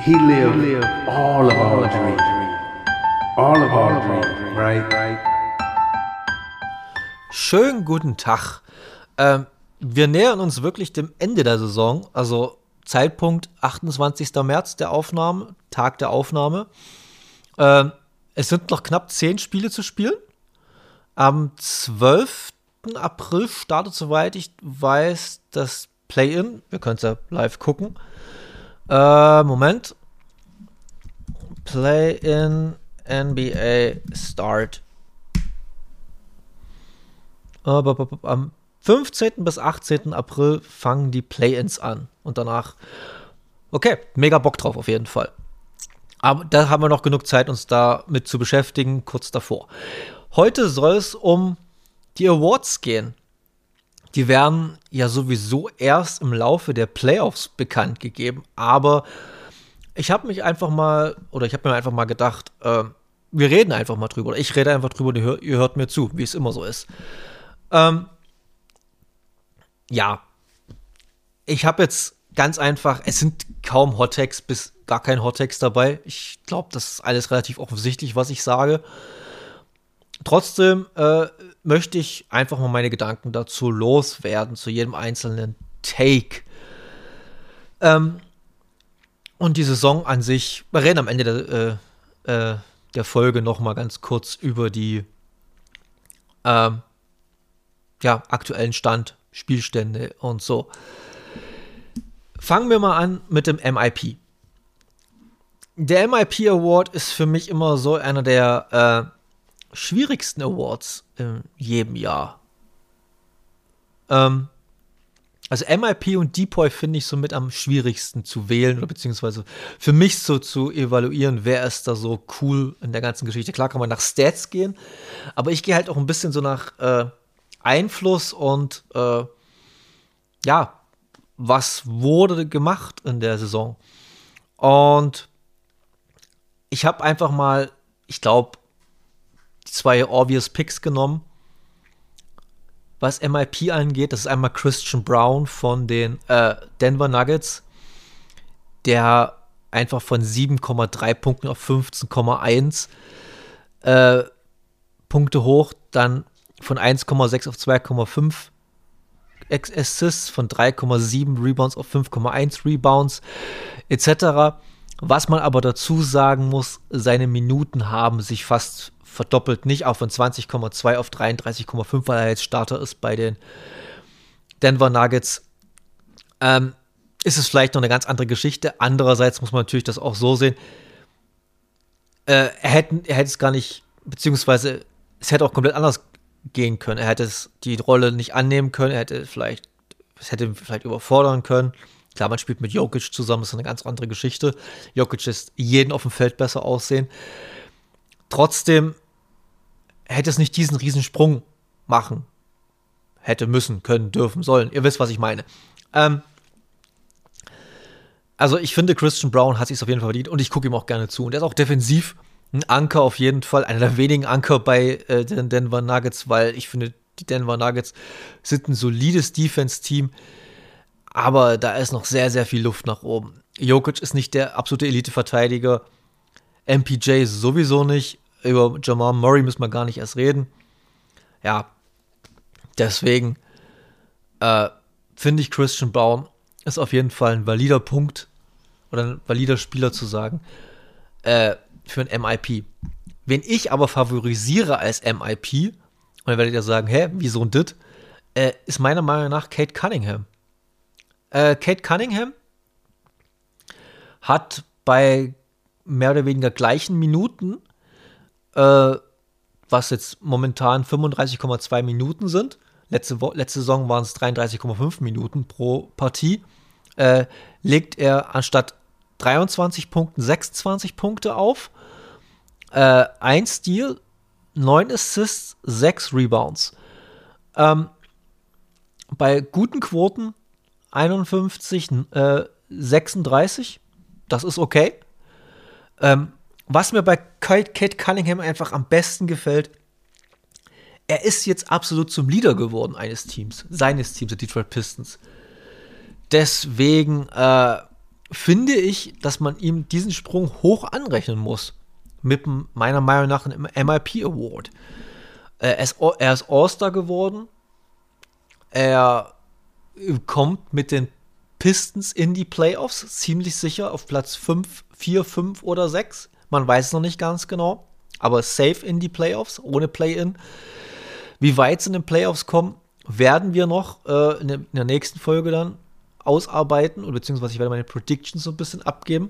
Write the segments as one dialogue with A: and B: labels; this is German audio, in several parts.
A: He lived all of our dreams. All of our dreams, right?
B: Schönen guten Tag. Wir nähern uns wirklich dem Ende der Saison, also Zeitpunkt 28. März der Aufnahme, Tag der Aufnahme. Es sind noch knapp 10 Spiele zu spielen. Am 12. April startet, soweit ich weiß, das Play-In. Wir können es ja live gucken. Moment. Play-In NBA Start. Am 15. bis 18. April fangen die Play-Ins an. Und danach, okay, mega Bock drauf auf jeden Fall. Aber da haben wir noch genug Zeit, uns damit zu beschäftigen, kurz davor. Heute soll es um die Awards gehen. Die werden ja sowieso erst im Laufe der Playoffs bekannt gegeben. Aber ich habe mir einfach mal gedacht, wir reden einfach mal drüber. Oder ich rede einfach drüber und ihr hört mir zu, wie es immer so ist. Ja, ich habe jetzt ganz einfach, es sind kaum Hot-Takes bis gar kein Hot-Takes dabei. Ich glaube, das ist alles relativ offensichtlich, was ich sage. Trotzdem möchte ich einfach mal meine Gedanken dazu loswerden, zu jedem einzelnen Take. Und die Saison an sich, wir reden am Ende der Folge noch mal ganz kurz über die aktuellen Stand, Spielstände und so. Fangen wir mal an mit dem MIP. Der MIP Award ist für mich immer so einer der schwierigsten Awards in jedem Jahr. Also MIP und Depoy finde ich somit am schwierigsten zu wählen oder beziehungsweise für mich so zu evaluieren, wer ist da so cool in der ganzen Geschichte. Klar kann man nach Stats gehen, aber ich gehe halt auch ein bisschen so nach Einfluss und was wurde gemacht in der Saison. Und ich habe einfach mal, ich glaube, 2 obvious Picks genommen, was MIP angeht. Das ist einmal Christian Brown von den Denver Nuggets, der einfach von 7,3 Punkten auf 15,1 Punkte hoch, dann von 1,6 auf 2,5 Assists, von 3,7 Rebounds auf 5,1 Rebounds, etc. Was man aber dazu sagen muss, seine Minuten haben sich fast verdoppelt, nicht auch von 20,2 auf 33,5, weil er jetzt Starter ist bei den Denver Nuggets. Ist es vielleicht noch eine ganz andere Geschichte. Andererseits muss man natürlich das auch so sehen. Er hätte es gar nicht, beziehungsweise es hätte auch komplett anders gehen können. Er hätte die Rolle nicht annehmen können. Es hätte ihn vielleicht überfordern können. Klar, man spielt mit Jokic zusammen, das ist eine ganz andere Geschichte. Jokic lässt jeden auf dem Feld besser aussehen. Trotzdem hätte es nicht diesen Riesensprung machen. Hätte müssen, können, dürfen, sollen. Ihr wisst, was ich meine. Also ich finde, Christian Brown hat sich auf jeden Fall verdient und ich gucke ihm auch gerne zu. Und er ist auch defensiv ein Anker auf jeden Fall. Einer der wenigen Anker bei den Denver Nuggets, weil ich finde, die Denver Nuggets sind ein solides Defense-Team. Aber da ist noch sehr, sehr viel Luft nach oben. Jokic ist nicht der absolute Elite-Verteidiger. MPJ sowieso nicht. Über Jamal Murray müssen wir gar nicht erst reden. Ja, deswegen finde ich, Christian Brown ist auf jeden Fall ein valider Punkt oder ein valider Spieler zu sagen für ein MIP. Wen ich aber favorisiere als MIP, und dann werdet ihr sagen, wieso ein Dit, ist meiner Meinung nach Cade Cunningham. Cade Cunningham hat bei mehr oder weniger gleichen Minuten, was jetzt momentan 35,2 Minuten sind. Letzte Saison waren es 33,5 Minuten pro Partie. Legt er anstatt 23 Punkten 26 Punkte auf. 1 Steal, 9 Assists, 6 Rebounds. Bei guten Quoten 51, 36. Das ist okay. Was mir bei Cade Cunningham einfach am besten gefällt, er ist jetzt absolut zum Leader geworden seines Teams, der Detroit Pistons. Deswegen finde ich, dass man ihm diesen Sprung hoch anrechnen muss. Mit meiner Meinung nach einem MIP Award. Er ist All-Star geworden. Er kommt mit den Pistons in die Playoffs, ziemlich sicher auf Platz 5, 4, 5 oder 6. Man weiß es noch nicht ganz genau, aber safe in die Playoffs, ohne Play-In. Wie weit sie in den Playoffs kommen, werden wir noch in der nächsten Folge dann ausarbeiten, oder beziehungsweise ich werde meine Predictions so ein bisschen abgeben.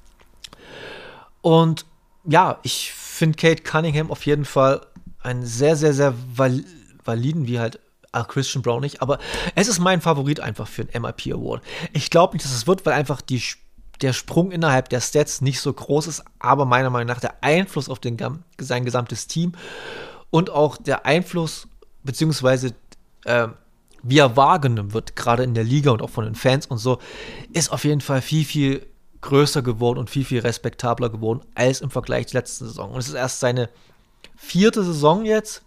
B: Und ja, ich finde Cade Cunningham auf jeden Fall einen sehr, sehr, sehr validen, wie halt Christian Braun nicht, aber es ist mein Favorit einfach für einen MIP Award. Ich glaube nicht, dass es wird, weil einfach der Sprung innerhalb der Stats nicht so groß ist, aber meiner Meinung nach der Einfluss auf sein gesamtes Team und auch der Einfluss, beziehungsweise wie er wahrgenommen wird, gerade in der Liga und auch von den Fans und so, ist auf jeden Fall viel, viel größer geworden und viel, viel respektabler geworden als im Vergleich zur letzten Saison. Und es ist erst seine 4. Saison jetzt.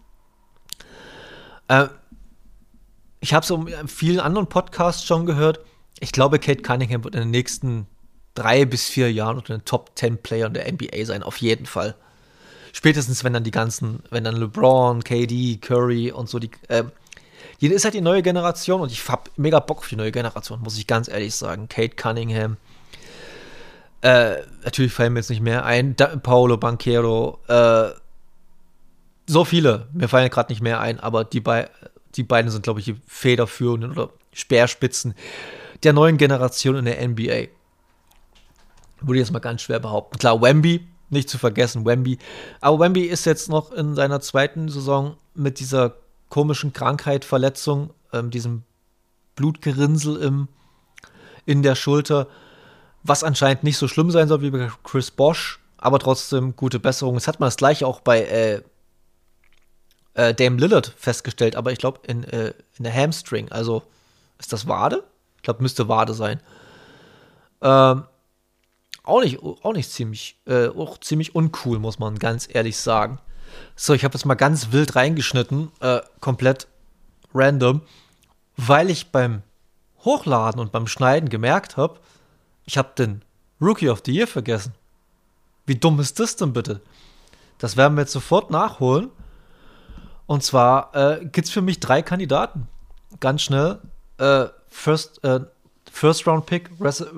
B: Ich habe es in vielen anderen Podcasts schon gehört. Ich glaube, Cade Cunningham wird in den nächsten 3 bis 4 Jahren unter den Top 10 Playern der NBA sein, auf jeden Fall. Spätestens, wenn dann LeBron, KD, Curry und so die ist halt die neue Generation und ich hab mega Bock auf die neue Generation, muss ich ganz ehrlich sagen. Cade Cunningham, natürlich fallen mir jetzt nicht mehr ein, Paolo Banchero, so viele, mir fallen gerade nicht mehr ein, aber die beiden sind, glaube ich, die federführenden oder Speerspitzen der neuen Generation in der NBA. Würde ich jetzt mal ganz schwer behaupten. Klar, Wemby, nicht zu vergessen, Wemby. Aber Wemby ist jetzt noch in seiner 2. Saison mit dieser komischen Krankheit, Verletzung, diesem Blutgerinnsel in der Schulter, was anscheinend nicht so schlimm sein soll wie bei Chris Bosh, aber trotzdem gute Besserung. Jetzt hat man das gleiche auch bei Dame Lillard festgestellt, aber ich glaube in der Hamstring. Also ist das Wade? Ich glaube, müsste Wade sein. Auch ziemlich uncool, muss man ganz ehrlich sagen. So, ich habe jetzt mal ganz wild reingeschnitten, komplett random, weil ich beim Hochladen und beim Schneiden gemerkt habe, ich habe den Rookie of the Year vergessen. Wie dumm ist das denn bitte? Das werden wir jetzt sofort nachholen. Und zwar gibt es für mich 3 Kandidaten. Ganz schnell. First Round Pick,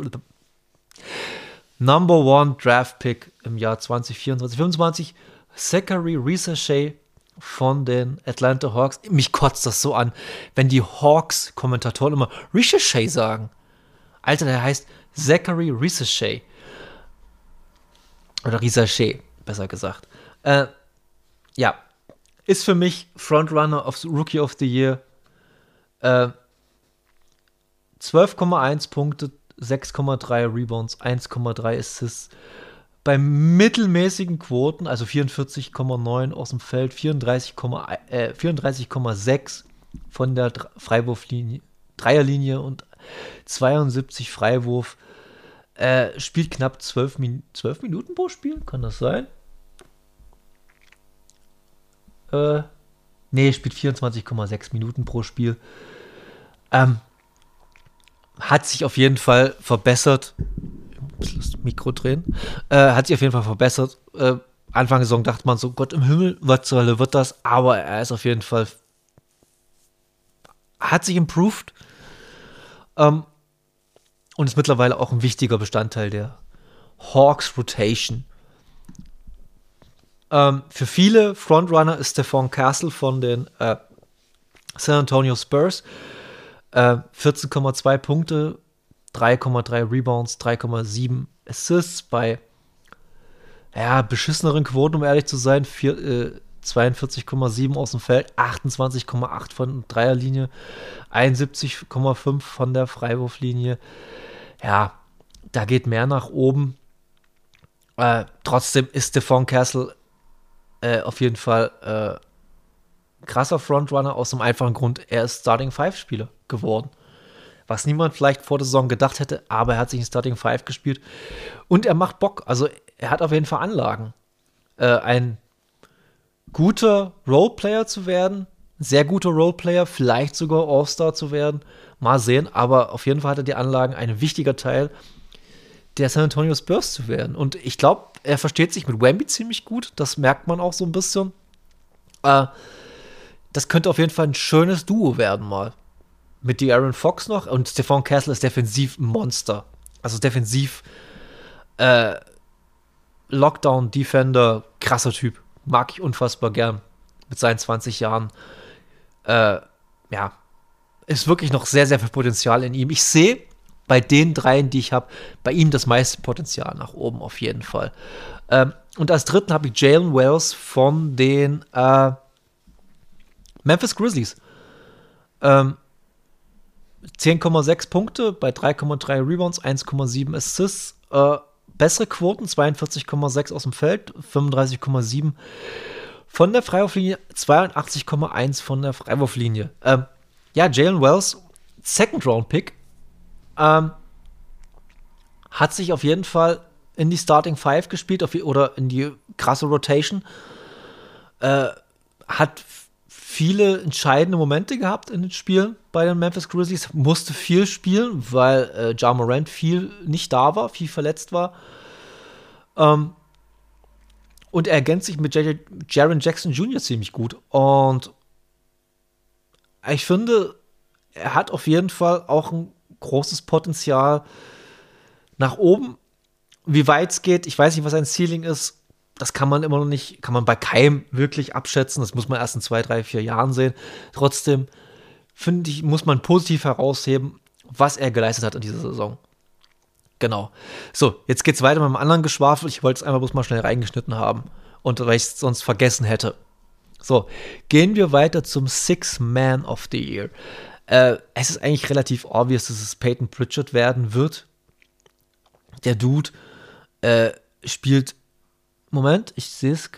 B: Number 1 Draft Pick im Jahr 2024-25, Zachary Risacher von den Atlanta Hawks. Mich kotzt das so an, wenn die Hawks-Kommentatoren immer Risacher sagen. Alter, der heißt Zachary Risacher. Oder Risacher, besser gesagt. Ja, ist für mich Frontrunner of Rookie of the Year. 12,1 Punkte, 6,3 Rebounds, 1,3 Assists. Bei mittelmäßigen Quoten, also 44,9 aus dem Feld, 34,6 von der Freiwurflinie, Dreierlinie und 72 Freiwurf. Spielt knapp 12 Minuten pro Spiel, kann das sein? Nee, spielt 24,6 Minuten pro Spiel. Hat sich auf jeden Fall verbessert. Das Mikro drehen. Hat sich auf jeden Fall verbessert. Anfang der Saison dachte man so, Gott im Himmel, was zur Hölle wird das? Aber er ist auf jeden Fall, hat sich improved. Und ist mittlerweile auch ein wichtiger Bestandteil der Hawks Rotation. Für viele Frontrunner ist Stephon Castle von den San Antonio Spurs. 14,2 Punkte, 3,3 Rebounds, 3,7 Assists bei beschisseneren Quoten, um ehrlich zu sein. 42,7 aus dem Feld, 28,8 von Dreierlinie, 71,5 von der Freiwurflinie. Ja, da geht mehr nach oben. Trotzdem ist Stephon Castle auf jeden Fall krasser Frontrunner aus dem einfachen Grund, er ist Starting-5-Spieler geworden. Was niemand vielleicht vor der Saison gedacht hätte, aber er hat sich in Starting-5 gespielt und er macht Bock. Also er hat auf jeden Fall Anlagen. Ein guter Roleplayer zu werden, ein sehr guter Roleplayer, vielleicht sogar All-Star zu werden. Mal sehen, aber auf jeden Fall hat er die Anlagen, ein wichtiger Teil der San Antonio Spurs zu werden. Und ich glaube, er versteht sich mit Wemby ziemlich gut. Das merkt man auch so ein bisschen. Das könnte auf jeden Fall ein schönes Duo werden mal. Mit De'Aaron Fox noch. Und Stephon Castle ist defensiv ein Monster. Also defensiv Lockdown-Defender, krasser Typ. Mag ich unfassbar gern. Mit seinen 20 Jahren. Ist wirklich noch sehr, sehr viel Potenzial in ihm. Ich sehe bei den dreien, die ich habe, bei ihm das meiste Potenzial nach oben auf jeden Fall. Und als dritten habe ich Jalen Wells von den Memphis Grizzlies. 10,6 Punkte bei 3,3 Rebounds, 1,7 Assists. Bessere Quoten, 42,6 aus dem Feld, 35,7 von der Freiwurflinie, 82,1 von der Freiwurflinie. Jalen Wells, Second-Round-Pick, hat sich auf jeden Fall in die Starting Five gespielt oder in die krasse Rotation. Hat viele entscheidende Momente gehabt in den Spielen bei den Memphis Grizzlies. Musste viel spielen, weil Ja Morant viel nicht da war, viel verletzt war. Und er ergänzt sich mit Jaren Jackson Jr. ziemlich gut. Und ich finde, er hat auf jeden Fall auch ein großes Potenzial nach oben. Wie weit es geht, ich weiß nicht, was ein Ceiling ist. Das kann man immer noch nicht, kann man bei keinem wirklich abschätzen. Das muss man erst in 2, 3, 4 Jahren sehen. Trotzdem, finde ich, muss man positiv herausheben, was er geleistet hat in dieser Saison. Genau. So, jetzt geht's weiter mit einem anderen Geschwafel. Ich wollte es einfach bloß mal schnell reingeschnitten haben. Und weil ich es sonst vergessen hätte. So, gehen wir weiter zum Sixth Man of the Year. Es ist eigentlich relativ obvious, dass es Peyton Pritchard werden wird. Der Dude spielt, Moment, ich sehe es,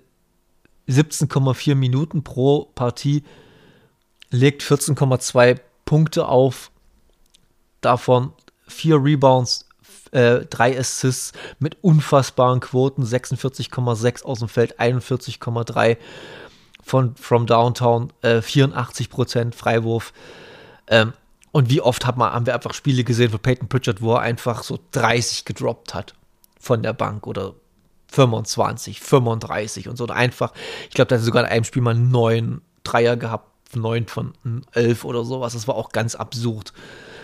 B: 17,4 Minuten pro Partie, legt 14,2 Punkte auf, davon 4 Rebounds, 3 Assists mit unfassbaren Quoten, 46,6 aus dem Feld, 41,3 from Downtown, 84% Freiwurf. Und wie oft haben wir einfach Spiele gesehen von Peyton Pritchard, wo er einfach so 30 gedroppt hat von der Bank oder 25, 35 und so. Und einfach, ich glaube, da hat sogar in einem Spiel mal 9 Dreier gehabt, 9 von 11 oder sowas. Das war auch ganz absurd.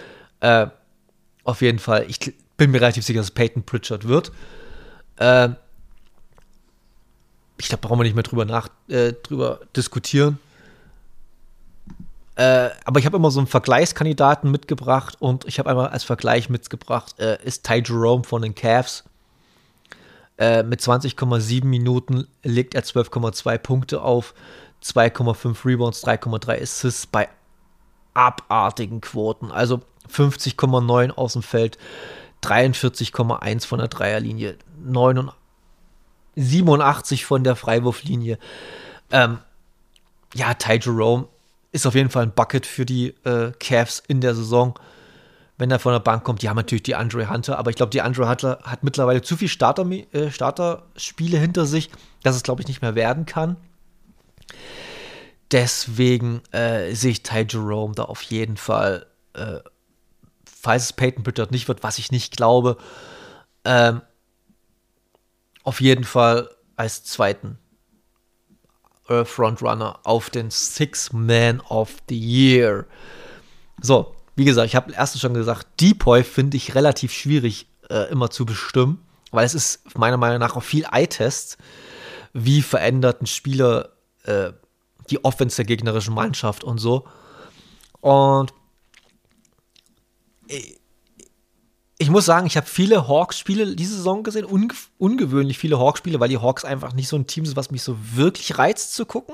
B: Auf jeden Fall, ich bin mir relativ sicher, dass es Peyton Pritchard wird. Ich glaube, brauchen wir nicht mehr drüber diskutieren. Aber ich habe immer so einen Vergleichskandidaten mitgebracht und ich habe einmal als Vergleich mitgebracht, ist Ty Jerome von den Cavs. Mit 20,7 Minuten legt er 12,2 Punkte auf, 2,5 Rebounds, 3,3 Assists bei abartigen Quoten. Also 50,9 aus dem Feld, 43,1 von der Dreierlinie, 87 von der Freiwurflinie. Ty Jerome ist auf jeden Fall ein Bucket für die Cavs in der Saison, wenn er von der Bank kommt. Die haben natürlich die DeAndre Hunter, aber ich glaube, die DeAndre Hunter hat mittlerweile zu viel Starterspiele hinter sich, dass es, glaube ich, nicht mehr werden kann. Deswegen sehe ich Ty Jerome da auf jeden Fall, falls es Peyton Pritchard nicht wird, was ich nicht glaube, auf jeden Fall als zweiten Frontrunner auf den Sixth Man of the Year. So, wie gesagt, ich habe erstens schon gesagt, Depoy finde ich relativ schwierig immer zu bestimmen, weil es ist meiner Meinung nach auch viel Eye-Test, wie verändert ein Spieler die Offense der gegnerischen Mannschaft und so. Und ich muss sagen, ich habe viele Hawks-Spiele diese Saison gesehen, ungewöhnlich viele Hawks-Spiele, weil die Hawks einfach nicht so ein Team sind, was mich so wirklich reizt zu gucken.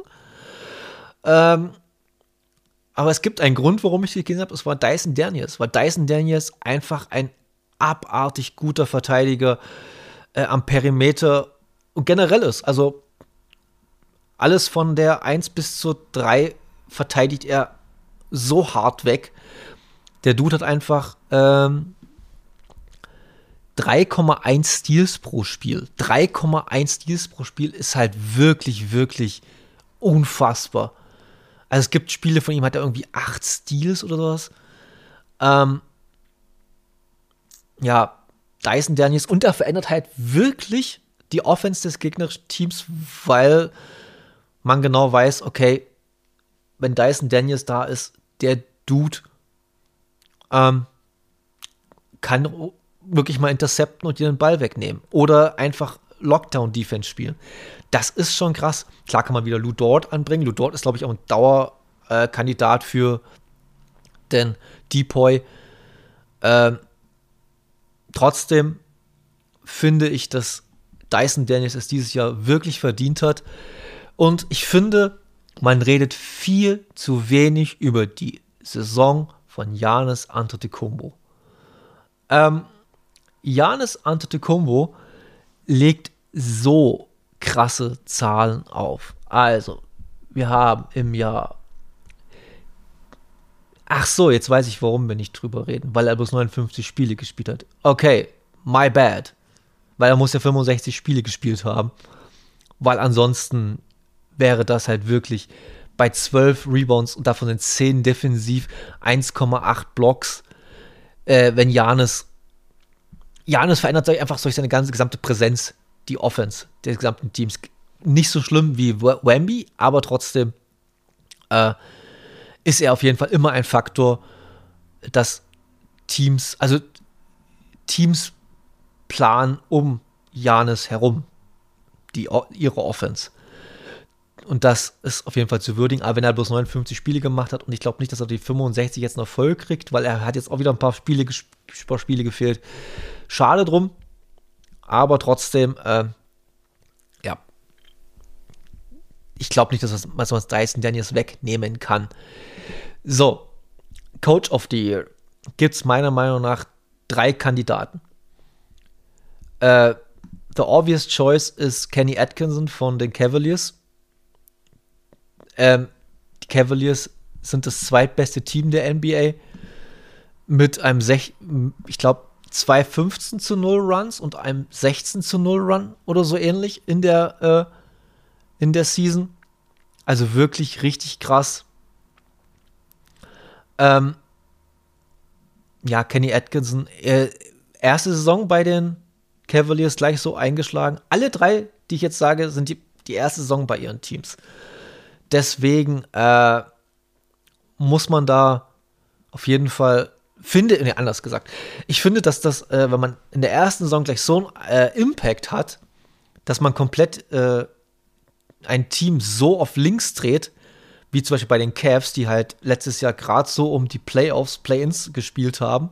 B: Aber es gibt einen Grund, warum ich die gesehen habe, es war Dyson Daniels. Weil Dyson Daniels einfach ein abartig guter Verteidiger am Perimeter und generell ist. Also alles von der 1 bis zur 3 verteidigt er so hart weg. Der Dude hat einfach 3,1 Steals pro Spiel. 3,1 Steals pro Spiel ist halt wirklich, wirklich unfassbar. Also es gibt Spiele von ihm, hat er irgendwie 8 Steals oder sowas. Dyson Daniels, und er verändert halt wirklich die Offense des gegnerischen Teams, weil man genau weiß, okay, wenn Dyson Daniels da ist, der Dude kann wirklich mal intercepten und dir den Ball wegnehmen. Oder einfach Lockdown-Defense spielen. Das ist schon krass. Klar kann man wieder Lou Dort anbringen. Lou Dort ist, glaube ich, auch ein Dauerkandidat für den Depoy. Trotzdem finde ich, dass Dyson Daniels es dieses Jahr wirklich verdient hat. Und ich finde, man redet viel zu wenig über die Saison von Giannis Antetokounmpo. Giannis Antetokounmpo legt so krasse Zahlen auf. Also, wir haben im Jahr... Ach so, jetzt weiß ich, warum wir nicht drüber reden. Weil er bloß 59 Spiele gespielt hat. Okay, my bad. Weil er muss ja 65 Spiele gespielt haben. Weil ansonsten wäre das halt wirklich bei 12 Rebounds und davon sind 10 defensiv, 1,8 Blocks. Wenn Giannis verändert sich einfach durch seine gesamte Präsenz die Offense des gesamten Teams. Nicht so schlimm wie Wemby, aber trotzdem ist er auf jeden Fall immer ein Faktor, dass Teams planen um Giannis herum ihre Offense. Und das ist auf jeden Fall zu würdigen, aber wenn er bloß 59 Spiele gemacht hat und ich glaube nicht, dass er die 65 jetzt noch voll kriegt, weil er hat jetzt auch wieder ein paar Spiele gefehlt. Schade drum, aber trotzdem, ja, ich glaube nicht, dass man Dyson Daniels wegnehmen kann. So, Coach of the Year gibt es meiner Meinung nach 3 Kandidaten. The obvious choice ist Kenny Atkinson von den Cavaliers. Die Cavaliers sind das zweitbeste Team der NBA mit einem, ich glaube, 2 15-0 Runs und einem 16-0 Run oder so ähnlich in der Season. Also wirklich richtig krass. Ja, Kenny Atkinson, erste Saison bei den Cavaliers gleich so eingeschlagen. Alle 3, die ich jetzt sage, sind die erste Saison bei ihren Teams. Deswegen muss man da auf jeden Fall, anders gesagt, ich finde, dass das, wenn man in der ersten Saison gleich so einen Impact hat, dass man komplett ein Team so auf links dreht, wie zum Beispiel bei den Cavs, die halt letztes Jahr gerade so um die Play-ins gespielt haben,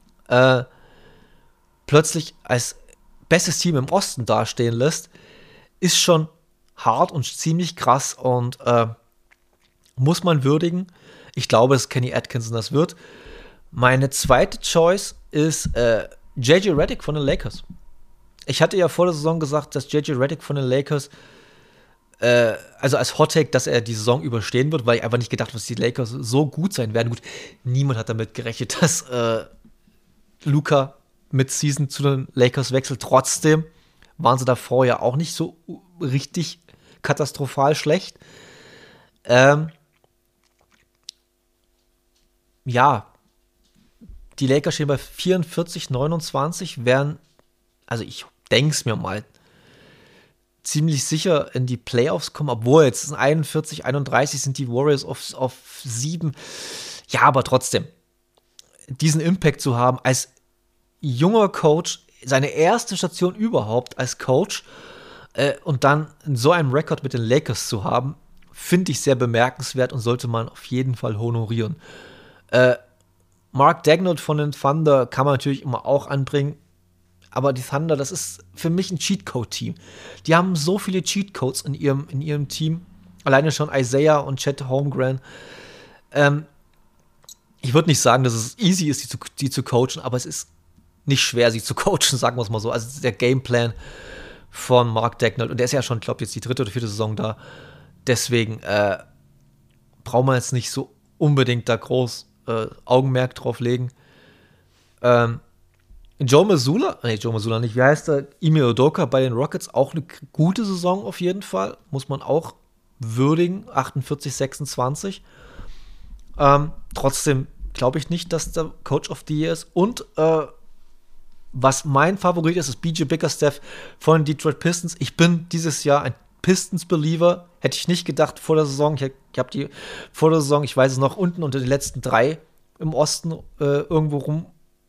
B: plötzlich als bestes Team im Osten dastehen lässt, ist schon hart und ziemlich krass und muss man würdigen. Ich glaube, dass Kenny Atkinson das wird. Meine zweite Choice ist J.J. Redick von den Lakers. Ich hatte ja vor der Saison gesagt, dass J.J. Redick von den Lakers, also als Hot Take, dass er die Saison überstehen wird, weil ich einfach nicht gedacht habe, dass die Lakers so gut sein werden. Gut, niemand hat damit gerechnet, dass Luka mit Season zu den Lakers wechselt. Trotzdem waren sie davor ja auch nicht so richtig katastrophal schlecht. Ja, die Lakers stehen bei 44-29, werden, also ich denke es mir mal, ziemlich sicher in die Playoffs kommen, obwohl jetzt sind 41-31 sind die Warriors auf 7. Ja, aber trotzdem, diesen Impact zu haben als junger Coach, seine erste Station überhaupt als Coach und dann so einen Rekord mit den Lakers zu haben, finde ich sehr bemerkenswert und sollte man auf jeden Fall honorieren. Mark Daigneault von den Thunder kann man natürlich immer auch anbringen, aber die Thunder, das ist für mich ein Cheatcode-Team. Die haben so viele Cheatcodes in ihrem Team. Alleine schon Isaiah und Chet Holmgren. Ich würde nicht sagen, dass es easy ist, die zu coachen, aber es ist nicht schwer, sie zu coachen, sagen wir es mal so. Also der Gameplan von Mark Daigneault, und der ist ja schon, glaube ich, jetzt die 3. oder 4. Saison da. Deswegen braucht man jetzt nicht so unbedingt da groß Augenmerk drauf legen. Joe Mazzulla nicht, wie heißt der? Ime Udoka bei den Rockets, auch eine gute Saison auf jeden Fall, muss man auch würdigen, 48-26. Trotzdem glaube ich nicht, dass der Coach of the Year ist. Und Was mein Favorit ist BJ Bickerstaff von Detroit Pistons. Ich bin dieses Jahr ein Pistons-Believer. Hätte ich nicht gedacht vor der Saison. Ich habe die vor der Saison, ich weiß es noch, unten unter den letzten 3 im Osten irgendwo rum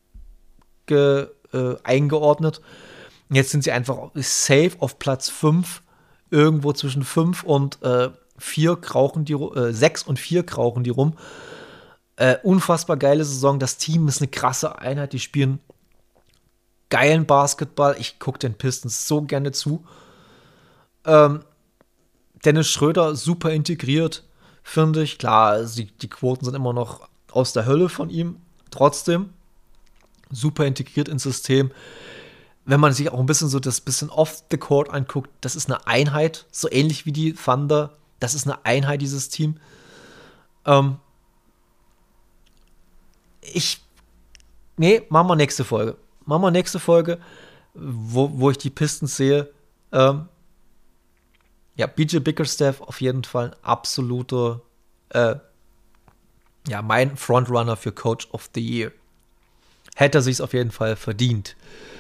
B: eingeordnet. Jetzt sind sie einfach safe auf Platz 5. Irgendwo zwischen 5 und 4 krauchen die 6 und 4 krauchen die rum. Unfassbar geile Saison. Das Team ist eine krasse Einheit. Die spielen geilen Basketball. Ich gucke den Pistons so gerne zu. Dennis Schröder super integriert, finde ich. Klar, die Quoten sind immer noch aus der Hölle von ihm. Trotzdem super integriert ins System. Wenn man sich auch ein bisschen so das bisschen off the court anguckt, das ist eine Einheit, so ähnlich wie die Thunder. Das ist eine Einheit, dieses Team. Machen wir nächste Folge. Wo ich die Pistons sehe. BJ Bickerstaff auf jeden Fall ein absoluter, mein Frontrunner für Coach of the Year. Hätte er sich's auf jeden Fall verdient.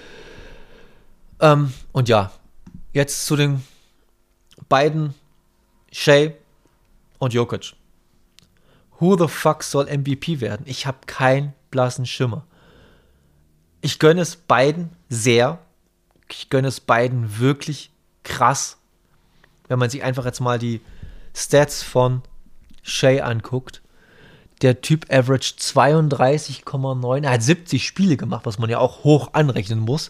B: Und ja, jetzt zu den beiden, Shai und Jokic. Who the fuck soll MVP werden? Ich habe keinen blassen Schimmer. Ich gönne es beiden sehr. Ich gönne es beiden wirklich krass. Wenn man sich einfach jetzt mal die Stats von Shai anguckt. Der Typ averaged 32,9. Er hat 70 Spiele gemacht, was man ja auch hoch anrechnen muss.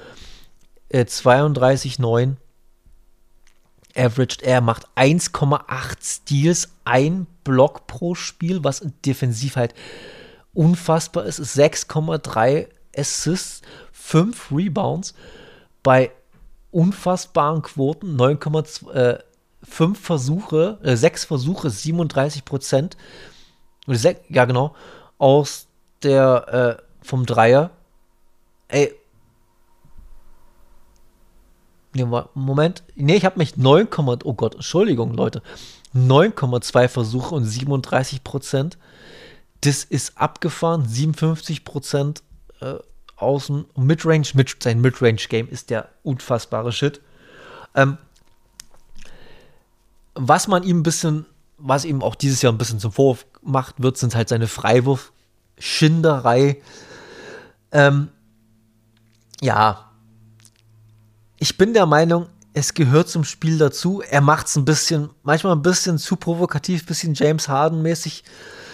B: 32,9 averaged. Er macht 1,8 Steals, 1 Block pro Spiel, was defensiv halt unfassbar ist. 6,3 Assists, 5 Rebounds bei unfassbaren Quoten, 6 Versuche, 37%. Ja, genau. Aus der vom Dreier. Ey. Moment. Nee, ich habe mich 9,2 Versuche und 37%. Das ist abgefahren. 57% außen. Midrange, sein Midrange-Game ist der unfassbare Shit. Was ihm auch dieses Jahr ein bisschen zum Vorwurf gemacht wird, sind halt seine Freiwurf-Schinderei. Ich bin der Meinung, es gehört zum Spiel dazu. Er macht es manchmal ein bisschen zu provokativ, ein bisschen James Harden-mäßig.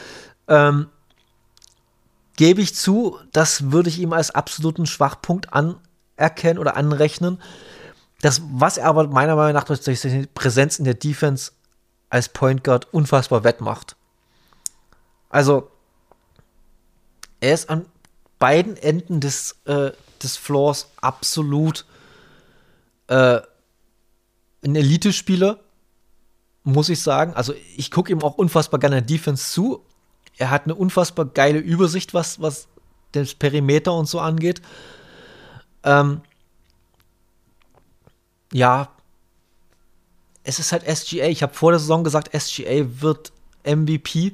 B: Gebe ich zu, das würde ich ihm als absoluten Schwachpunkt anerkennen oder anrechnen. Was er aber meiner Meinung nach durch seine Präsenz in der Defense als Point Guard unfassbar wettmacht. Also, er ist an beiden Enden des Floors absolut ein Elite-Spieler, muss ich sagen. Also, ich gucke ihm auch unfassbar gerne in der Defense zu. Er hat eine unfassbar geile Übersicht, was das Perimeter und so angeht. Es ist halt SGA. Ich habe vor der Saison gesagt, SGA wird MVP.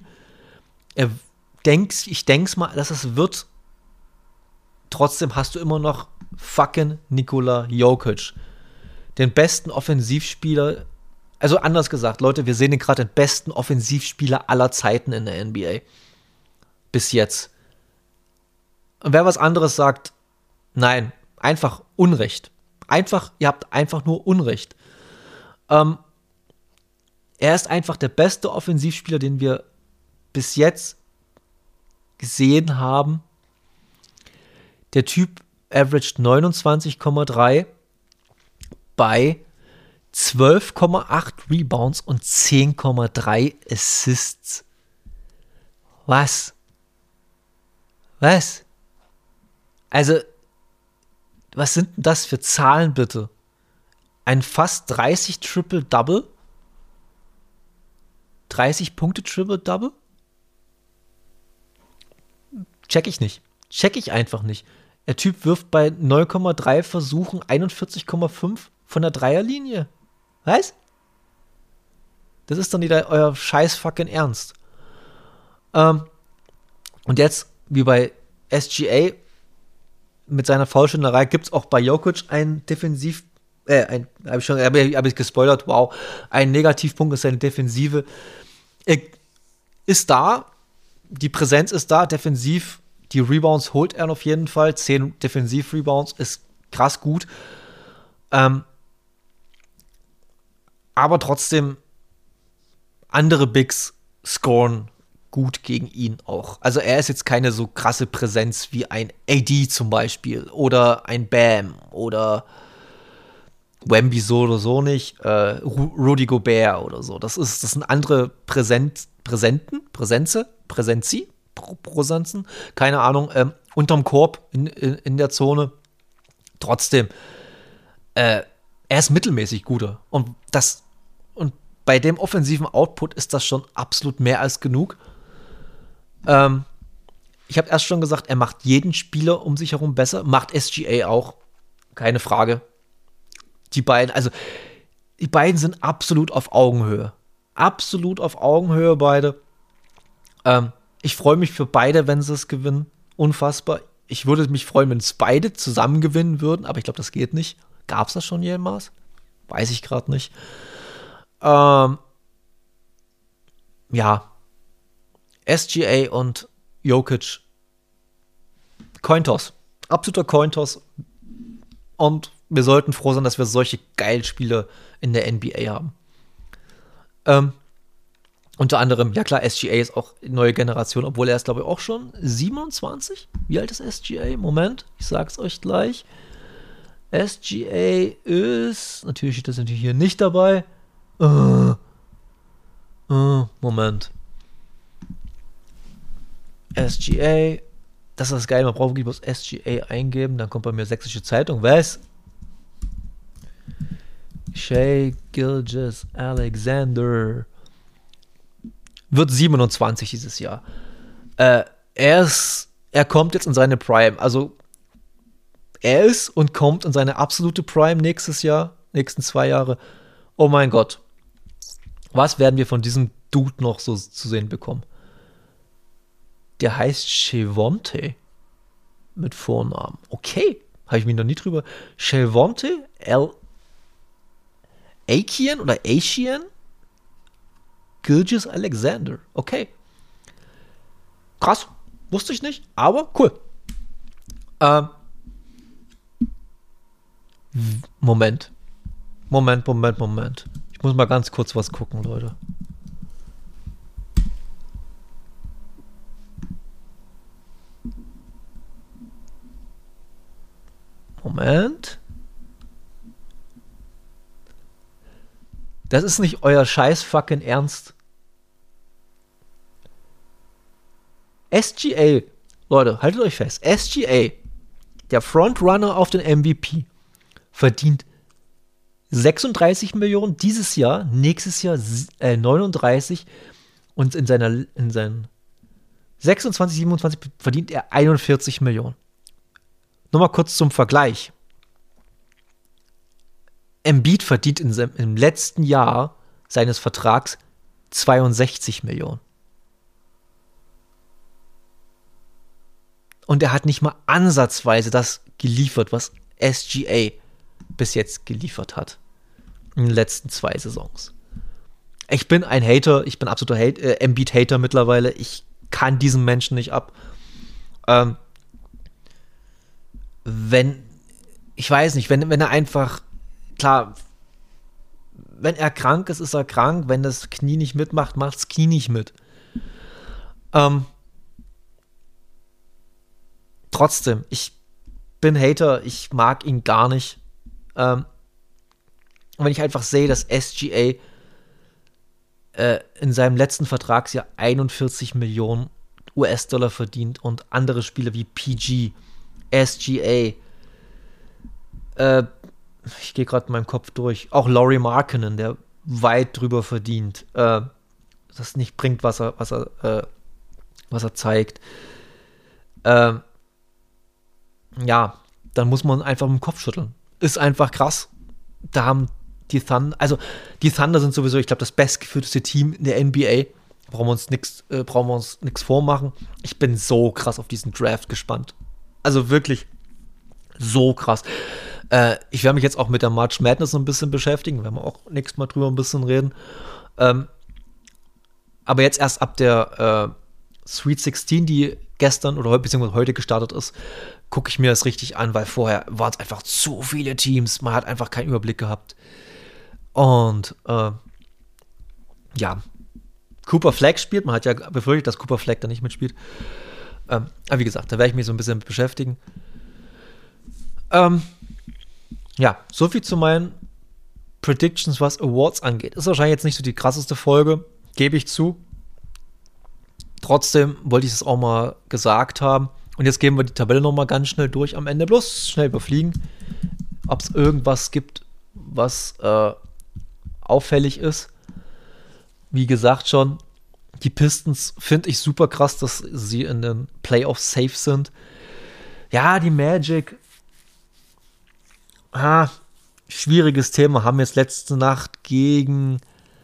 B: Ich denk's mal, dass es wird. Trotzdem hast du immer noch fucking Nikola Jokic. Den besten Offensivspieler. Also anders gesagt, Leute, wir sehen gerade den besten Offensivspieler aller Zeiten in der NBA. Bis jetzt. Und wer was anderes sagt, nein, einfach Unrecht. Ihr habt einfach nur Unrecht. Er ist einfach der beste Offensivspieler, den wir bis jetzt gesehen haben. Der Typ averaged 29,3 bei 12,8 Rebounds und 10,3 Assists. Was? Also, was sind denn das für Zahlen, bitte? Ein fast 30 Triple-Double? 30 Punkte Triple-Double? Check ich einfach nicht. Der Typ wirft bei 9,3 Versuchen 41,5 von der Dreierlinie. Was? Das ist doch nicht euer scheiß fucking Ernst. Und jetzt, wie bei SGA, mit seiner Foulschinderei gibt es auch bei Jokic ein Defensiv, hab ich gespoilert, wow, ein Negativpunkt ist seine Defensive. Ist da, die Präsenz ist da, defensiv, die Rebounds holt er auf jeden Fall, 10 Defensiv-Rebounds ist krass gut. Aber trotzdem, andere Bigs scoren gut gegen ihn auch. Also er ist jetzt keine so krasse Präsenz wie ein AD zum Beispiel oder ein Bam oder Wemby so oder so nicht, Rudy Gobert oder so. Das sind andere Präsenzen, keine Ahnung, unterm Korb in der Zone. Trotzdem, er ist mittelmäßig guter. Und bei dem offensiven Output ist das schon absolut mehr als genug. Ich habe erst schon gesagt, er macht jeden Spieler um sich herum besser, macht SGA auch, keine Frage. Die beiden sind absolut auf Augenhöhe. Absolut auf Augenhöhe beide. Ich freue mich für beide, wenn sie es gewinnen. Unfassbar. Ich würde mich freuen, wenn es beide zusammen gewinnen würden, aber ich glaube, das geht nicht. Gab es das schon jemals? Weiß ich gerade nicht. Ja. SGA und Jokic. Cointoss. Absoluter Cointoss. Und wir sollten froh sein, dass wir solche geilen Spieler in der NBA haben. Unter anderem, ja klar, SGA ist auch neue Generation, obwohl er ist, glaube ich, auch schon 27. Wie alt ist SGA? Moment, ich sag's euch gleich. SGA ist, natürlich steht das natürlich hier nicht dabei. Moment. SGA, das ist das Geile, man braucht wirklich bloß SGA eingeben, dann kommt bei mir Sächsische Zeitung, was? Shai Gilgeous-Alexander wird 27 dieses Jahr. Er kommt jetzt in seine Prime, also er ist und kommt in seine absolute Prime nächstes Jahr, nächsten 2 Jahre. Oh mein Gott. Was werden wir von diesem Dude noch so zu sehen bekommen? Der heißt Shevonte mit Vornamen. Okay, habe ich mich noch nie drüber. Shevonte Achian oder Achian Gilgeous-Alexander. Okay. Krass. Wusste ich nicht, aber cool. Moment. Ich muss mal ganz kurz was gucken, Leute. Moment. Das ist nicht euer scheiß fucking Ernst. SGA, Leute, haltet euch fest. SGA, der Frontrunner auf den MVP, verdient 36 Millionen dieses Jahr, nächstes Jahr 39 und in seinen 26, 27 verdient er 41 Millionen. Nur mal kurz zum Vergleich. Embiid verdient im letzten Jahr seines Vertrags 62 Millionen. Und er hat nicht mal ansatzweise das geliefert, was SGA bis jetzt geliefert hat. In den letzten 2 Saisons. Ich bin ein Hater, ich bin absoluter Embiid-Hater mittlerweile. Ich kann diesen Menschen nicht ab. Ich weiß nicht, wenn er einfach, klar, wenn er krank ist, ist er krank. Wenn das Knie nicht mitmacht, macht das Knie nicht mit. Trotzdem, ich bin Hater, ich mag ihn gar nicht. Und wenn ich einfach sehe, dass SGA in seinem letzten Vertragsjahr 41 Millionen US-Dollar verdient und andere Spieler wie PG, SGA, ich gehe gerade in meinem Kopf durch, auch Lauri Markkanen, der weit drüber verdient, das nicht bringt, was er zeigt. Ja, dann muss man einfach mit dem Kopf schütteln. Ist einfach krass. Da haben die Thunder, also die Thunder sind sowieso, ich glaube, das bestgeführteste Team in der NBA. Brauchen wir uns nichts vormachen. Ich bin so krass auf diesen Draft gespannt. Also wirklich, So krass. Ich werde mich jetzt auch mit der March Madness so ein bisschen beschäftigen, werden wir auch nächstes Mal drüber ein bisschen reden. Aber jetzt erst ab der Sweet 16, die gestern oder beziehungsweise heute gestartet ist, gucke ich mir das richtig an, weil vorher waren es einfach zu viele Teams. Man hat einfach keinen Überblick gehabt. Und ja, Cooper Flag spielt. Man hat ja befürchtet, dass Cooper Flag da nicht mitspielt. Aber wie gesagt, da werde ich mich so ein bisschen mit beschäftigen. Ja, soviel zu meinen Predictions, was Awards angeht. Ist wahrscheinlich jetzt nicht so die krasseste Folge, gebe ich zu. Trotzdem wollte ich es auch mal gesagt haben. Und jetzt gehen wir die Tabelle noch mal ganz schnell durch am Ende. Bloß schnell überfliegen, ob es irgendwas gibt, was auffällig ist. Wie gesagt schon, die Pistons finde ich super krass, dass sie in den Playoffs safe sind. Ja, die Magic. Schwieriges Thema. Haben jetzt letzte Nacht gegen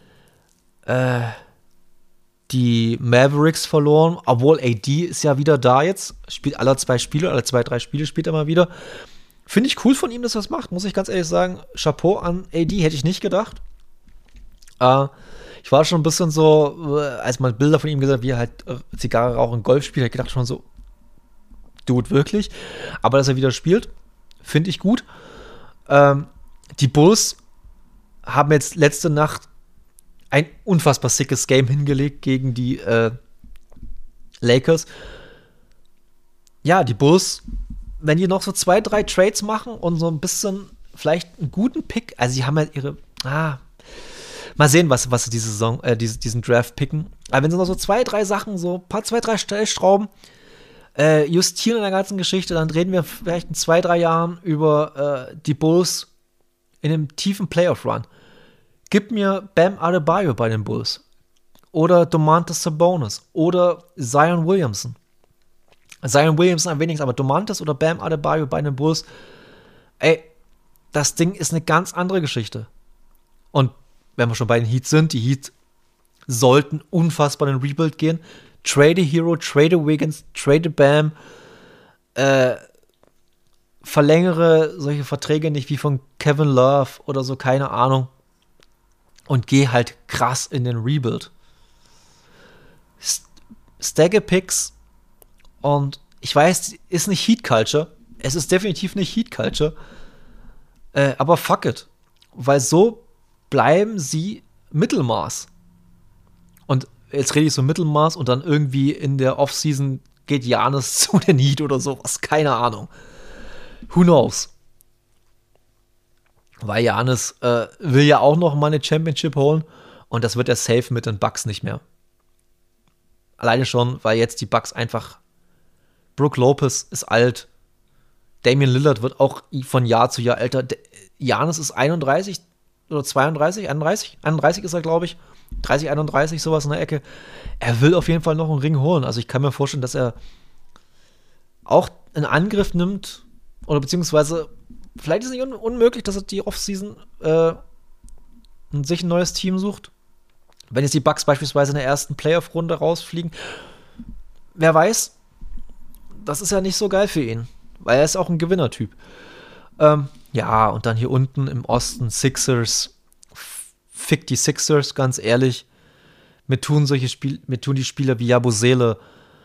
B: die Mavericks verloren, obwohl AD ist ja wieder da jetzt, spielt alle 2 Spiele, alle 2, 3 Spiele spielt er mal wieder. Finde ich cool von ihm, dass er das macht, muss ich ganz ehrlich sagen. Chapeau an AD, hätte ich nicht gedacht. Ich war schon ein bisschen so, als man Bilder von ihm gesehen hat, wie er halt Zigarre raucht und Golf spielt, habe ich gedacht schon so, Dude, wirklich? Aber dass er wieder spielt, finde ich gut. Die Bulls haben jetzt letzte Nacht ein unfassbar sickes Game hingelegt gegen die Lakers. Ja, die Bulls, wenn die noch so 2, 3 Trades machen und so ein bisschen vielleicht einen guten Pick, also sie haben halt ihre, mal sehen, was sie diese Saison, diesen Draft picken. Aber wenn sie noch so 2, 3 Sachen, so ein paar 2, 3 Stellschrauben justieren in der ganzen Geschichte, dann reden wir vielleicht in 2, 3 Jahren über die Bulls in einem tiefen Playoff-Run. Gib mir Bam Adebayo bei den Bulls. Oder Domantas Sabonis. Oder Zion Williamson. Zion Williamson am wenigsten, aber Domantas oder Bam Adebayo bei den Bulls. Ey, das Ding ist eine ganz andere Geschichte. Und wenn wir schon bei den Heat sind, die Heat sollten unfassbar in den Rebuild gehen. Trade Hero, trade Wiggins, trade Bam. Verlängere solche Verträge nicht wie von Kevin Love oder so, keine Ahnung. Und geh halt krass in den Rebuild. Stagge Picks und ich weiß, ist nicht Heat Culture. Es ist definitiv nicht Heat Culture. Aber fuck it. Weil so bleiben sie Mittelmaß. Und jetzt rede ich so Mittelmaß und dann irgendwie in der Offseason geht Giannis zu den Heat oder sowas. Keine Ahnung. Who knows? Weil Giannis will ja auch noch mal eine Championship holen und das wird er safe mit den Bucks nicht mehr. Alleine schon, weil jetzt die Bucks einfach Brook Lopez ist alt, Damian Lillard wird auch von Jahr zu Jahr älter. Giannis ist 31 oder 32, 31 ist er, glaube ich. 30, 31, sowas in der Ecke. Er will auf jeden Fall noch einen Ring holen. Also ich kann mir vorstellen, dass er auch einen Angriff nimmt oder beziehungsweise vielleicht ist es nicht unmöglich, dass er die Offseason sich ein neues Team sucht. Wenn jetzt die Bucks beispielsweise in der ersten Playoff-Runde rausfliegen. Wer weiß, das ist ja nicht so geil für ihn. Weil er ist auch ein Gewinnertyp. Ja, und dann hier unten im Osten Sixers. Fick die Sixers, ganz ehrlich. Mir tun die Spieler wie Yabusele,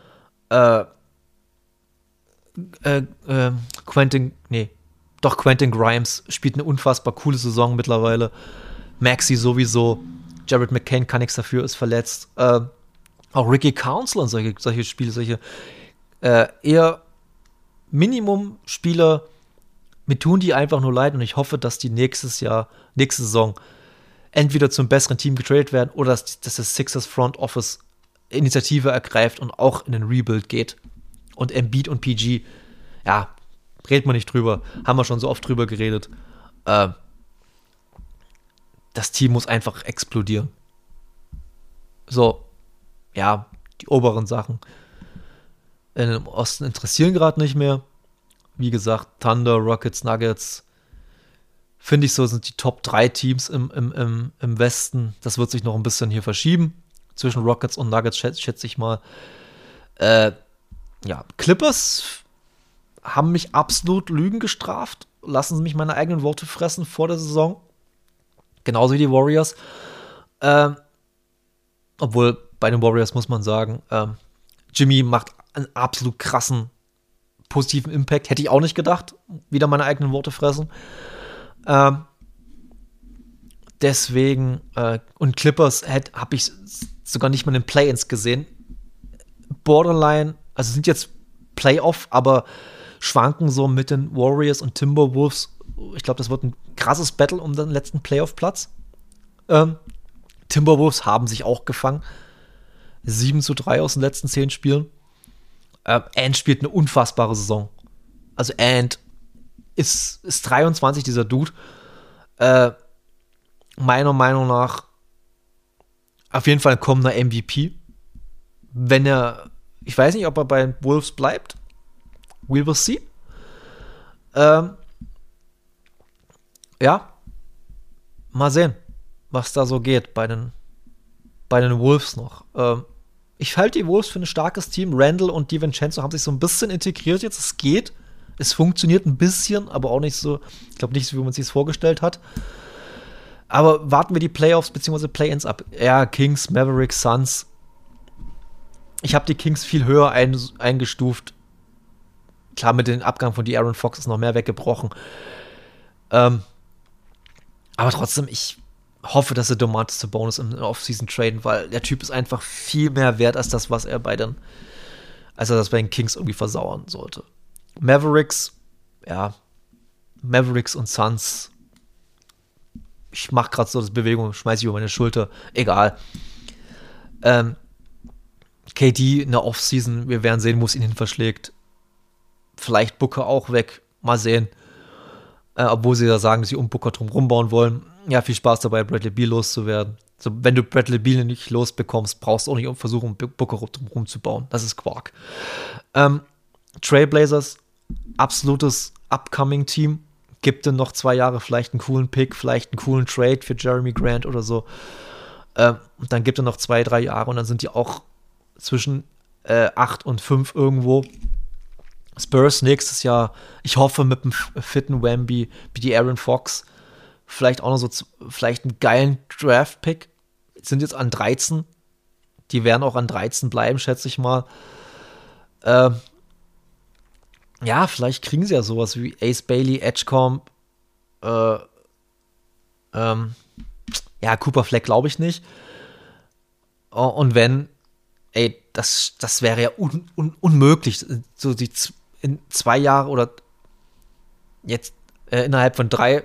B: Quentin Grimes spielt eine unfassbar coole Saison mittlerweile. Maxey sowieso. Jared McCain kann nichts dafür, ist verletzt. Auch Ricky Council und solche Spiele, solche eher Minimum-Spieler, mir tun die einfach nur leid und ich hoffe, dass die nächste Saison entweder zum besseren Team getradet werden oder dass das Sixers Front Office Initiative ergreift und auch in den Rebuild geht. Und Embiid und PG, ja, redet man nicht drüber, haben wir schon so oft drüber geredet. Das Team muss einfach explodieren. So, ja, die oberen Sachen im Osten interessieren gerade nicht mehr. Wie gesagt, Thunder, Rockets, Nuggets, finde ich so, sind die Top 3 Teams im Westen. Das wird sich noch ein bisschen hier verschieben. Zwischen Rockets und Nuggets schätze ich mal. Ja, Clippers haben mich absolut Lügen gestraft. Lassen Sie mich meine eigenen Worte fressen vor der Saison. Genauso wie die Warriors. Obwohl, bei den Warriors muss man sagen, Jimmy macht einen absolut krassen, positiven Impact. Hätte ich auch nicht gedacht. Wieder meine eigenen Worte fressen. Deswegen, und Clippers habe ich sogar nicht mal in den Play-Ins gesehen. Borderline, also sind jetzt Playoff, aber schwanken so mit den Warriors und Timberwolves. Ich glaube, das wird ein krasses Battle um den letzten Playoff-Platz. Timberwolves haben sich auch gefangen. 7-3 aus den letzten 10 Spielen. Ant spielt eine unfassbare Saison. Also Ant ist 23, dieser Dude. Meiner Meinung nach auf jeden Fall ein kommender MVP. Wenn er, ich weiß nicht, ob er bei den Wolves bleibt. We will see. Ja, mal sehen, was da so geht bei den Wolves noch. Ich halte die Wolves für ein starkes Team. Randall und DiVincenzo haben sich so ein bisschen integriert jetzt. Es geht. Es funktioniert ein bisschen, aber auch nicht so, ich glaube nicht so, wie man es sich vorgestellt hat. Aber warten wir die Playoffs bzw. Play-Ins ab. Ja, Kings, Mavericks, Suns. Ich habe die Kings viel höher eingestuft. Klar, mit dem Abgang von De'Aaron Fox ist noch mehr weggebrochen. Aber trotzdem, ich hoffe, dass sie Domantas Sabonis in der Offseason traden, weil der Typ ist einfach viel mehr wert als das, was er bei den Kings irgendwie versauern sollte. Mavericks und Suns. Ich mache gerade so das Bewegung, schmeiße ich über meine Schulter. Egal. KD in der Offseason, wir werden sehen, wo es ihn hin verschlägt. Vielleicht Booker auch weg. Mal sehen. Obwohl sie ja sagen, dass sie um Booker drum rumbauen wollen. Ja, viel Spaß dabei, Bradley Beal loszuwerden. So, wenn du Bradley Beal nicht losbekommst, brauchst du auch nicht versuchen, Booker drum rumzubauen. Das ist Quark. Trailblazers, absolutes Upcoming-Team. Gibt denn noch 2 Jahre vielleicht einen coolen Pick, vielleicht einen coolen Trade für Jeremy Grant oder so. Und dann gibt er noch 2, 3 Jahre und dann sind die auch zwischen 8 und 5 irgendwo. Spurs nächstes Jahr, ich hoffe mit einem fitten Wemby wie die Aaron Fox, vielleicht auch noch so, vielleicht einen geilen Draft-Pick. Sind jetzt an 13. Die werden auch an 13 bleiben, schätze ich mal. Ja, vielleicht kriegen sie ja sowas wie Ace Bailey, Edgecomb. Ja, Cooper Fleck glaube ich nicht. Und wenn, das wäre ja unmöglich. So die in 2 Jahren oder jetzt innerhalb von 3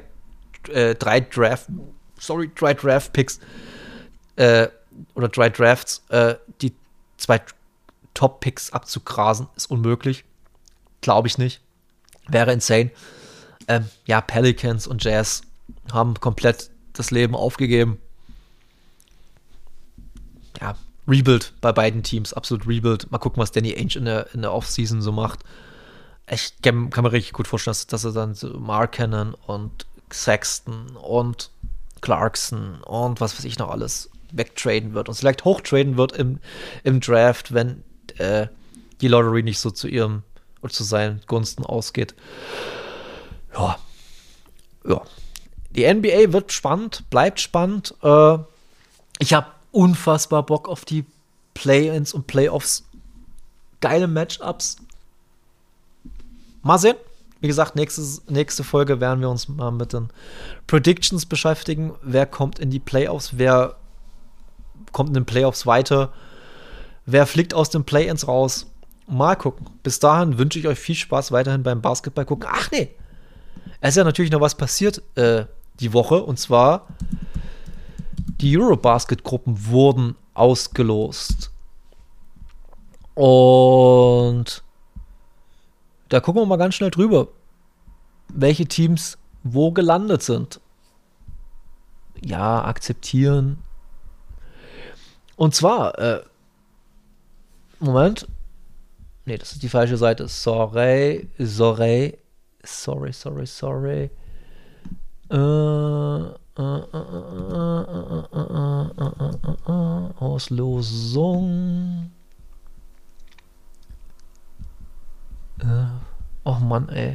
B: Draft-Picks oder 3 Drafts die 2 Top-Picks abzugrasen, ist unmöglich. Glaube ich nicht. Wäre insane. Ja, Pelicans und Jazz haben komplett das Leben aufgegeben. Ja, Rebuild bei beiden Teams, absolut Rebuild. Mal gucken, was Danny Ainge in der Offseason so macht. Ich kann mir richtig gut vorstellen, dass er dann so Markkanen und Sexton und Clarkson und was weiß ich noch alles wegtraden wird und vielleicht hochtraden wird im Draft, wenn die Lottery nicht so zu ihrem oder zu seinen Gunsten ausgeht. Ja. Die NBA wird spannend, bleibt spannend. Ich habe unfassbar Bock auf die Play-Ins und Playoffs. Geile Matchups. Mal sehen. Wie gesagt, nächste Folge werden wir uns mal mit den Predictions beschäftigen. Wer kommt in die Playoffs? Wer kommt in den Playoffs weiter? Wer fliegt aus den Play-Ins raus? Mal gucken. Bis dahin wünsche ich euch viel Spaß weiterhin beim Basketball gucken. Ach nee, es ist ja natürlich noch was passiert die Woche. Und zwar die Eurobasket-Gruppen wurden ausgelost. Und da gucken wir mal ganz schnell drüber, welche Teams wo gelandet sind. Ja, akzeptieren. Und zwar, Moment. Nee, das ist die falsche Seite. Sorry. Auslosung. Oh Mann, ey.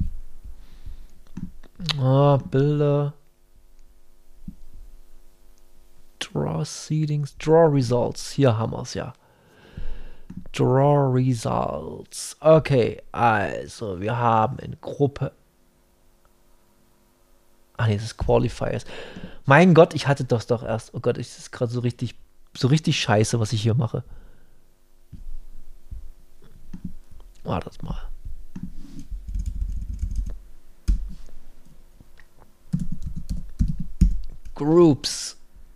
B: Bilder. Draw Seedings. Draw Results. Hier haben wir es ja. Draw Results. Okay, also wir haben in Gruppe. Das ist Qualifiers. Mein Gott, ich hatte das doch erst. Oh Gott, es ist gerade so richtig scheiße, was ich hier mache. Wartet mal. Groups.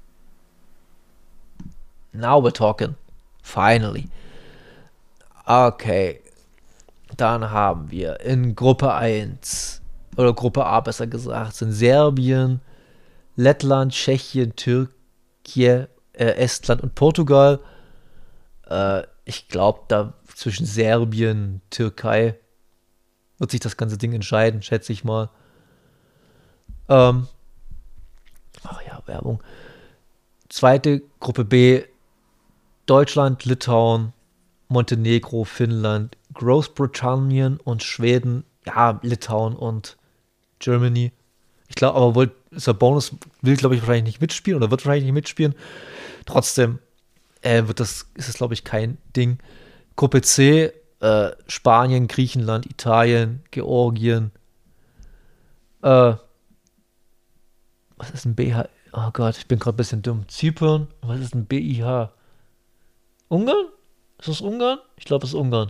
B: Now we're talking. Finally. Okay. Dann haben wir in Gruppe 1, oder Gruppe A besser gesagt, sind Serbien, Lettland, Tschechien, Türkei, Estland und Portugal. Ich glaube, da zwischen Serbien, Türkei wird sich das ganze Ding entscheiden, schätze ich mal. Ach ja, Werbung. Zweite Gruppe B, Deutschland, Litauen, Montenegro, Finnland, Großbritannien und Schweden, ja, Litauen und Germany. Ich glaube, aber Bonus will, glaube ich, wahrscheinlich nicht mitspielen oder wird wahrscheinlich nicht mitspielen. Trotzdem ist es, glaube ich, kein Ding. Gruppe C, Spanien, Griechenland, Italien, Georgien. Was ist ein BH? Oh Gott, ich bin gerade ein bisschen dumm. Zypern. Was ist ein BIH? Ungarn? Ist das Ungarn? Ich glaube, es ist Ungarn.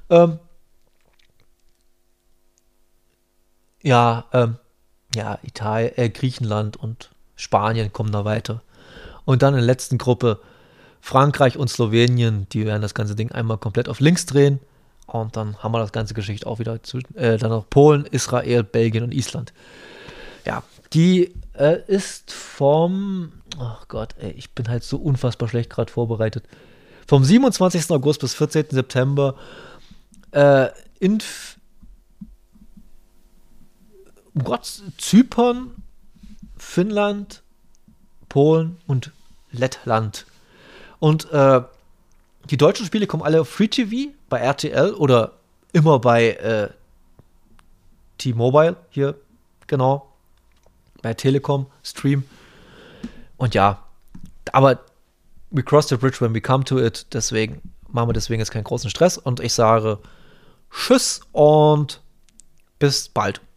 B: Ja, Italien, Griechenland und Spanien kommen da weiter. Und dann in der letzten Gruppe Frankreich und Slowenien, die werden das ganze Ding einmal komplett auf links drehen. Und dann haben wir das ganze Geschichte auch wieder dann noch Polen, Israel, Belgien und Island. Ja, die ist ach Gott, ey, ich bin halt so unfassbar schlecht gerade vorbereitet. Vom 27. August bis 14. September in Zypern, Finnland, Polen und Lettland. Und die deutschen Spiele kommen alle auf Free TV bei RTL oder immer bei T-Mobile hier, genau, bei Telekom Stream. Und ja, aber we cross the bridge when we come to it, deswegen machen wir jetzt keinen großen Stress und ich sage Tschüss und bis bald.